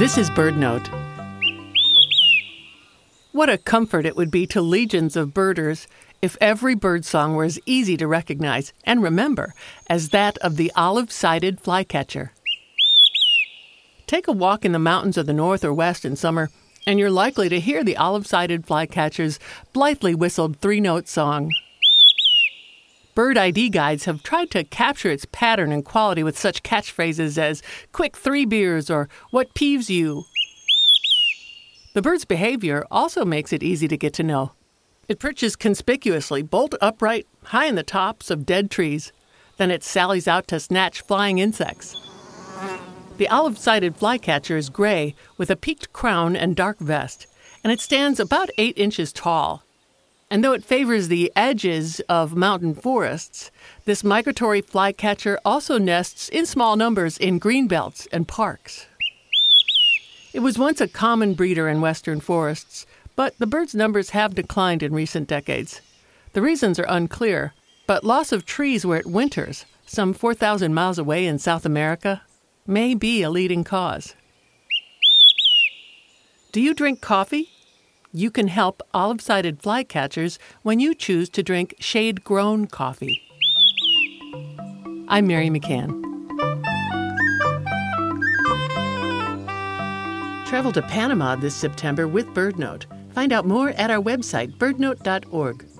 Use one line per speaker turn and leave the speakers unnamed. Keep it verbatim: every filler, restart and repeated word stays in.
This is BirdNote. What a comfort it would be to legions of birders if every birdsong were as easy to recognize and remember as that of the olive-sided flycatcher. Take a walk in the mountains of the north or west in summer, and you're likely to hear the olive-sided flycatcher's blithely whistled three-note song. Bird I D guides have tried to capture its pattern and quality with such catchphrases as "quick three beers" or "what peeves you?" The bird's behavior also makes it easy to get to know. It perches conspicuously, bolt upright, high in the tops of dead trees. Then it sallies out to snatch flying insects. The olive-sided flycatcher is gray with a peaked crown and dark vest, and it stands about eight inches tall. And though it favors the edges of mountain forests, this migratory flycatcher also nests in small numbers in greenbelts and parks. It was once a common breeder in western forests, but the bird's numbers have declined in recent decades. The reasons are unclear, but loss of trees where it winters, some four thousand miles away in South America, may be a leading cause. Do you drink coffee? You can help olive-sided flycatchers when you choose to drink shade-grown coffee. I'm Mary McCann. Travel to Panama this September with BirdNote. Find out more at our website, birdnote dot org.